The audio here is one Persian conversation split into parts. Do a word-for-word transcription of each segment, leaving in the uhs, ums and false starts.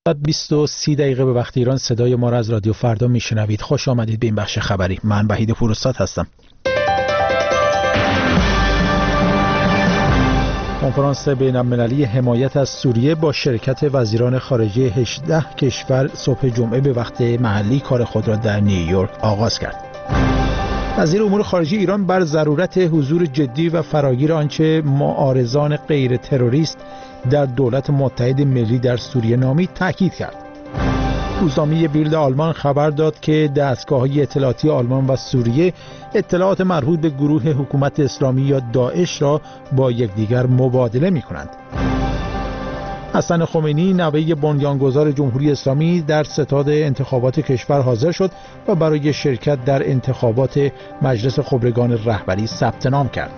بیست و سی دقیقه به وقت ایران صدای ما را از رادیو فردا میشنوید. خوش آمدید به این بخش خبری. من وحید پوراستاد هستم. کنفرانس بین‌المللی حمایت از سوریه با شرکت وزیران خارجه هجده کشور صبح جمعه به وقت محلی کار خود را در نیویورک آغاز کرد. وزیر امور خارجه ایران بر ضرورت حضور جدی و فراگیر آنچه معارضان غیر تروریست در دولت متحد ملی در سوریه نامید تاکید کرد. روزنامه بیلد آلمان خبر داد که دستگاه‌های اطلاعاتی آلمان و سوریه اطلاعات مربوط به گروه حکومت اسلامی یا داعش را با یکدیگر مبادله می‌کنند. حسن خمینی نوه بنیانگذار جمهوری اسلامی در ستاد انتخابات کشور حاضر شد و برای شرکت در انتخابات مجلس خبرگان رهبری ثبت نام کرد.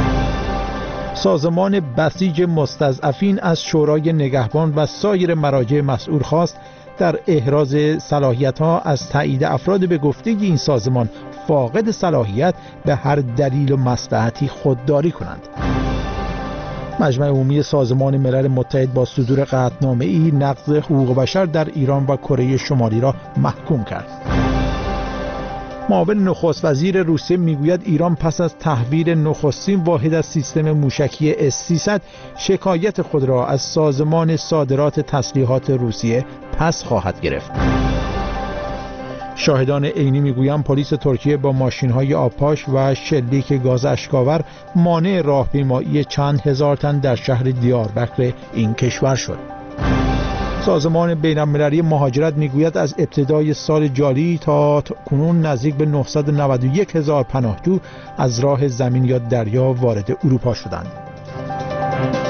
سازمان بسیج مستضعفین از شورای نگهبان و سایر مراجع مسئول خواست در احراز صلاحیت‌ها از تایید افراد به گفته این سازمان فاقد صلاحیت به هر دلیل و مصلحتی خودداری کنند. مجمع عمومی سازمان ملل متحد با صدور قطعنامه‌ای نقض حقوق بشر در ایران و کره شمالی را محکوم کرد. معاون نخست وزیر روسیه میگوید ایران پس از تحویل نخستین واحد از سیستم موشکی اس سیصد شکایت خود را از سازمان صادرات تسلیحات روسیه پس خواهد گرفت. شاهدان عینی میگویند پلیس ترکیه با ماشین‌های آبپاش و شلیک گاز اشک‌آور مانع راهپیمایی چند هزار تن در شهر دیاربکر این کشور شد. سازمان بین‌المللی مهاجرت میگوید از ابتدای سال جاری تا کنون نزدیک به نهصد و نود و یک هزار پناهجو از راه زمین یا دریا وارد اروپا شدند.